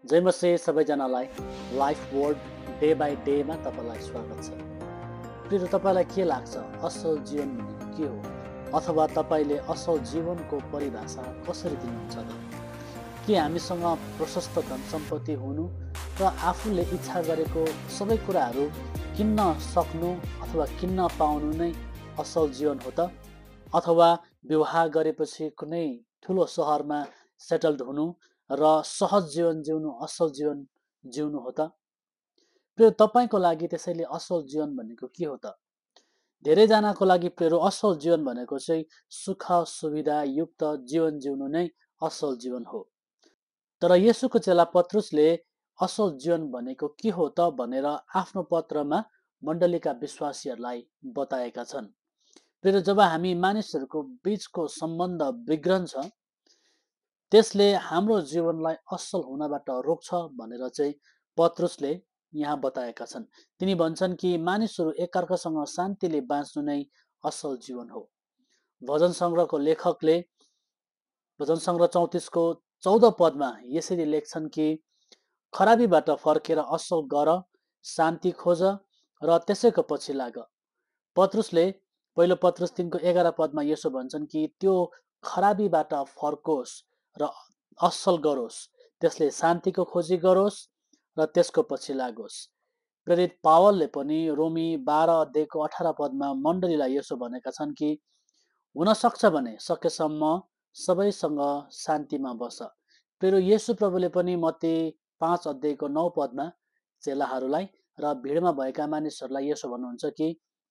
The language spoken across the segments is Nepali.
जय मसिह सबैजनालाई लाइफ वर्ड डे बाई डेमा तपाईँलाई स्वागत छ। प्रिय तपाईँलाई के लाग्छ असल जीवन भनेको के हो, अथवा तपाईँले असल जीवनको परिभाषा कसरी दिनुहुन्छ त? के हामीसँग प्रशस्त धन सम्पत्ति हुनु र आफूले इच्छा गरेको सबै कुराहरू किन्न सक्नु अथवा किन्न पाउनु नै असल जीवन हो त? अथवा विवाह गरेपछि कुनै ठुलो सहरमा सेटल्ड हुनु र सहज जीवन जिउनु असल जीवन जिउनु हो त? प्रिय तपाईँको लागि त्यसैले असल जीवन भनेको के हो त? धेरैजनाको लागि प्रिय असल जीवन भनेको चाहिँ सुख सुविधा युक्त जीवन जिउनु नै असल जीवन हो। तर येशूको चेला पत्रुसले असल जीवन भनेको के हो त भनेर आफ्नो पत्रमा मण्डलीका विश्वासीहरूलाई बताएका छन्। प्रिय जब हामी मानिसहरूको बीचको सम्बन्ध बिग्रन्छ त्यसले हाम्रो जीवनलाई असल हुनबाट रोक्छ भनेर चाहिँ पत्रुसले यहाँ बताएका छन्। तिनी भन्छन् कि मानिसहरू एकअर्कासँग शान्तिले बाँच्नु नै असल जीवन हो। भजन सङ्ग्रहको लेखकले भजन सङ्ग्रह 34 को 14 पदमा यसरी लेख्छन् कि खराबीबाट फर्केर असल गर, शान्ति खोज र त्यसैको पछि लाग। पत्रुसले पहिलो पत्रुस 3 को 11 पदमा यसो भन्छन् कि त्यो खराबीबाट फर्कोस् र असल गरोस्, त्यसले शान्तिको खोजी गरोस् र त्यसको पछि लागोस्। प्रेरित पावलले पनि रोमी 12 अध्यायको 18 पदमा मण्डलीलाई यसो भनेका छन् कि हुन सक्छ भने सकेसम्म सबैसँग शान्तिमा बस। प्रिय येशू प्रभुले पनि मत्ती 5 अध्यायको 9 पदमा चेलाहरूलाई र भिडमा भएका मानिसहरूलाई यसो भन्नुहुन्छ कि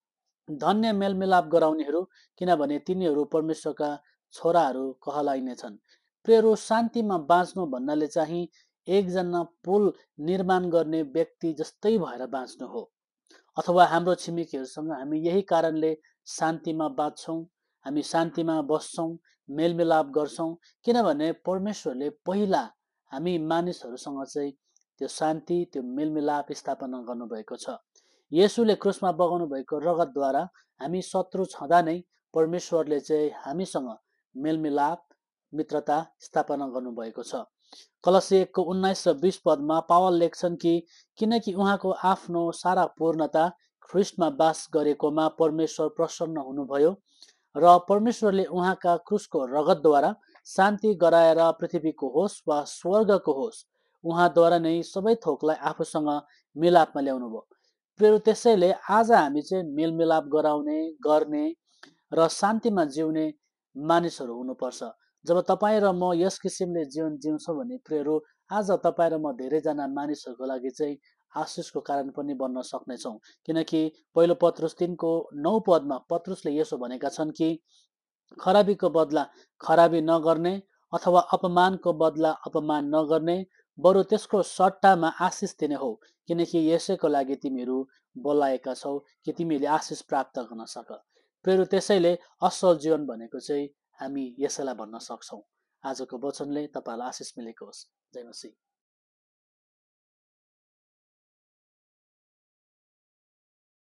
धन्य मेलमिलाप गराउनेहरू, किनभने तिनीहरू परमेश्वरका छोराहरू कहलाइनेछन्। प्रियहरू, शान्तिमा बाँच्नु भन्नाले चाहिँ एकजना पुल निर्माण गर्ने व्यक्ति जस्तै भएर बाँच्नु हो। अथवा हाम्रो छिमेकीहरूसँग हामी यही कारणले शान्तिमा बाँच्छौँ, हामी शान्तिमा बस्छौँ, मेलमिलाप गर्छौँ, किनभने परमेश्वरले पहिला हामी मानिसहरूसँग चाहिँ त्यो शान्ति त्यो मेलमिलाप स्थापना गर्नुभएको छ। येशूले क्रुसमा बगाउनु भएको रगतद्वारा हामी शत्रु छँदा नै परमेश्वरले चाहिँ हामीसँग मेलमिलाप मित्रता स्थापना गर्नुभएको छ। कलसी 1 को 19 र 20 पदमा पावल लेख्छन् कि किनकि उहाँको आफ्नो सारा पूर्णता ख्रिस्टमा बास गरेकोमा परमेश्वर प्रसन्न हुनुभयो र परमेश्वरले उहाँका क्रुसको रगतद्वारा शान्ति गराएर पृथ्वीको होस् वा स्वर्गको होस् उहाँद्वारा नै सबै थोकलाई आफूसँग मिलापमा ल्याउनु भयो। प्रिय त्यसैले आज हामी चाहिँ मेलमिलाप गराउने गर्ने र शान्तिमा जिउने मानिसहरू हुनुपर्छ। जब तपाईँ र म यस किसिमले जीवन जिउँछौँ भने प्रियहरू आज तपाईँ र म धेरैजना मानिसहरूको लागि चाहिँ आशिषको कारण पनि बन्न सक्नेछौँ। किनकि पहिलो पत्रुस 3 को 9 पदमा पत्रुसले यसो भनेका छन् कि खराबीको बदला खराबी नगर्ने अथवा अपमानको बदला अपमान नगर्ने, बरु त्यसको सट्टामा आशिष दिने हो, किनकि यसैको लागि तिमीहरू बोलाएका छौ कि तिमीले आशिष प्राप्त गर्न सक। प्रिय त्यसैले असल जीवन भनेको चाहिँ हामी यसैलाई भन्न सक्छौँ। आजको वचनले तपाईँलाई आशिष मिलेको होस्। जय मसीह।